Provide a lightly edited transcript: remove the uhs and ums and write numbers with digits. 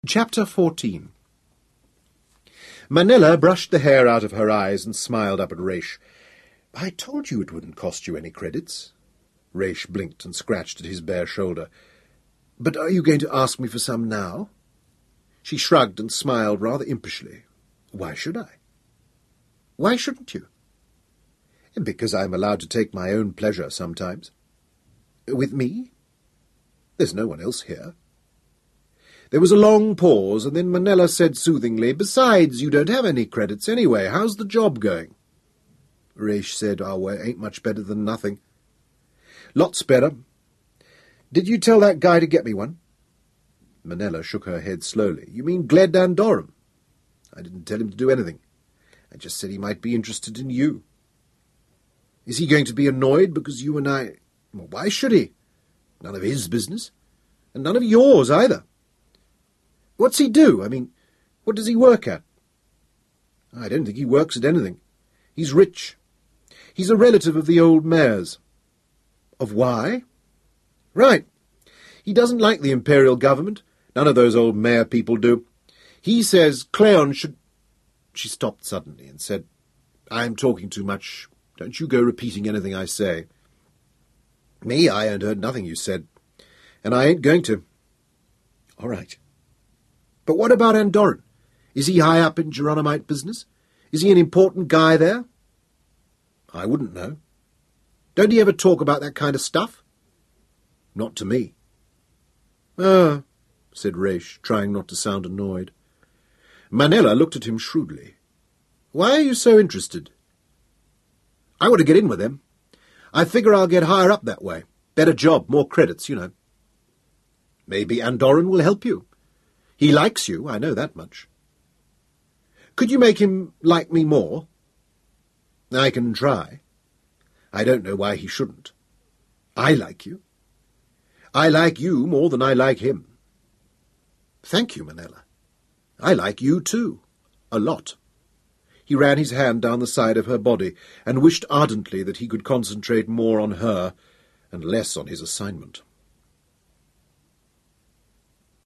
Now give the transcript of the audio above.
Chapter 14. Manella brushed the hair out of her eyes and smiled up at Raish. "I told you it wouldn't cost you any credits." Raish blinked and scratched at his bare shoulder. "But are you going to ask me for some now?" She shrugged and smiled rather impishly. "Why should I?" "Why shouldn't you?" "Because I'm allowed to take my own pleasure sometimes." "With me?" "There's no one else here." There was a long pause, and then Manella said soothingly, "Besides, you don't have any credits anyway. How's the job going?" Raish said, "Oh, well, it ain't much better than nothing." "Lots better. Did you tell that guy to get me one?" Manella shook her head slowly. "You mean Gled Andoran?" "I didn't tell him to do anything. I just said he might be interested in you." "Is he going to be annoyed because you and I—" "Well, why should he? None of his business. And none of yours either. What's he do? I mean, what does he work at?" "I don't think he works at anything. He's rich. He's a relative of the old mayor's." "Of why?" "Right. He doesn't like the imperial government. None of those old mayor people do. He says Cleon should—" She stopped suddenly and said, "I'm talking too much. Don't you go repeating anything I say." "Me? I ain't heard nothing you said. And I ain't going to." "All right. But what about Andoran? Is he high up in Geronimite business? Is he an important guy there?" "I wouldn't know." "Don't he ever talk about that kind of stuff?" "Not to me." "Ah," said Raish, trying not to sound annoyed. Manella looked at him shrewdly. "Why are you so interested?" "I want to get in with him. I figure I'll get higher up that way. Better job, more credits, you know." "Maybe Andoran will help you. He likes you, I know that much." "Could you make him like me more?" "I can try. I don't know why he shouldn't. I like you. I like you more than I like him." "Thank you, Manella. I like you too. A lot." He ran his hand down the side of her body and wished ardently that he could concentrate more on her and less on his assignment.